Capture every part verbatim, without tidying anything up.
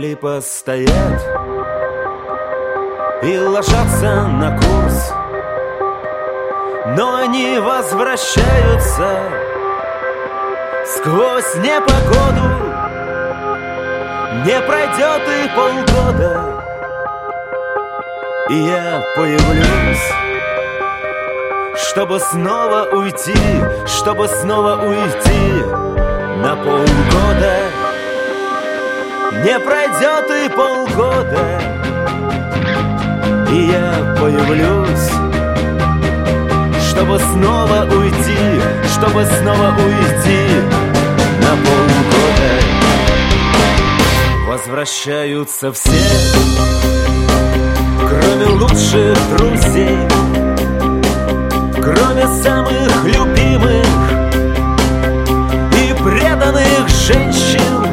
Корабли постоят и ложатся на курс, но они возвращаются сквозь непогоду. Не пройдет и полгода, и я появлюсь, чтобы снова уйти, чтобы снова уйти на полгода. Не пройдет и полгода, и я появлюсь, чтобы снова уйти, чтобы снова уйти на полгода. Возвращаются все, кроме лучших друзей, кроме самых любимых и преданных женщин.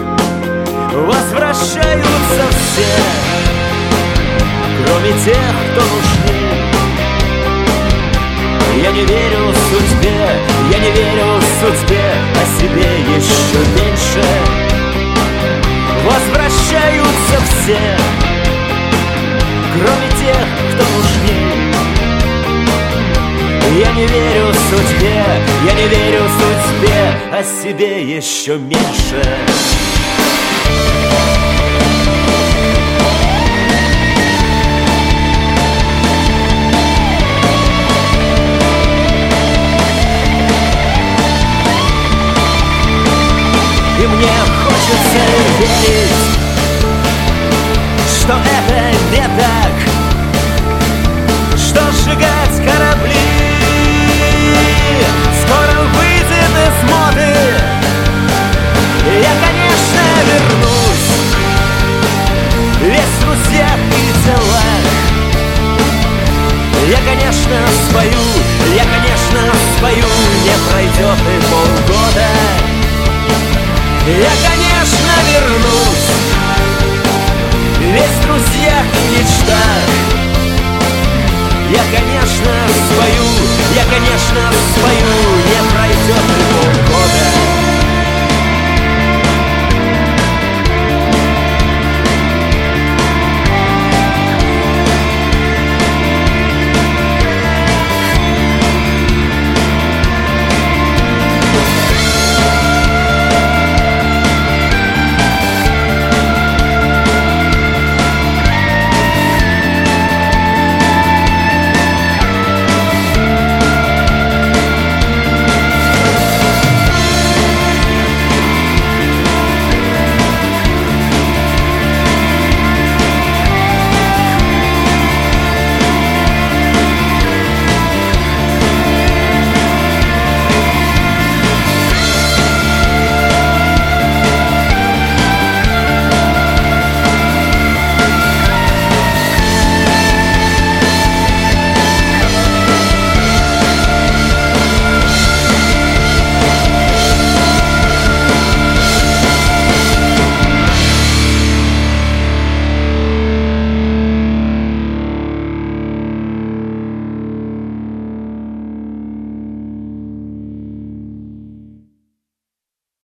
Возвращаются все, кроме тех, кто нужны. Я не верю судьбе, я не верю судьбе, о себе еще меньше. Возвращаются все, кроме тех, кто нужнее. Я не верю судьбе, я не верю судьбе, о себе еще меньше. И мне хочется верить, что это не так, что сжигать корабли скоро выйдет из моды. Я, конечно, вернусь, весь в друзьях и делах. Я, конечно, спою, я, конечно, спою, не пройдет и полгода. Я, конечно, вернусь, весь в друзьях и мечтах. Я, конечно, спою, я, конечно, спою.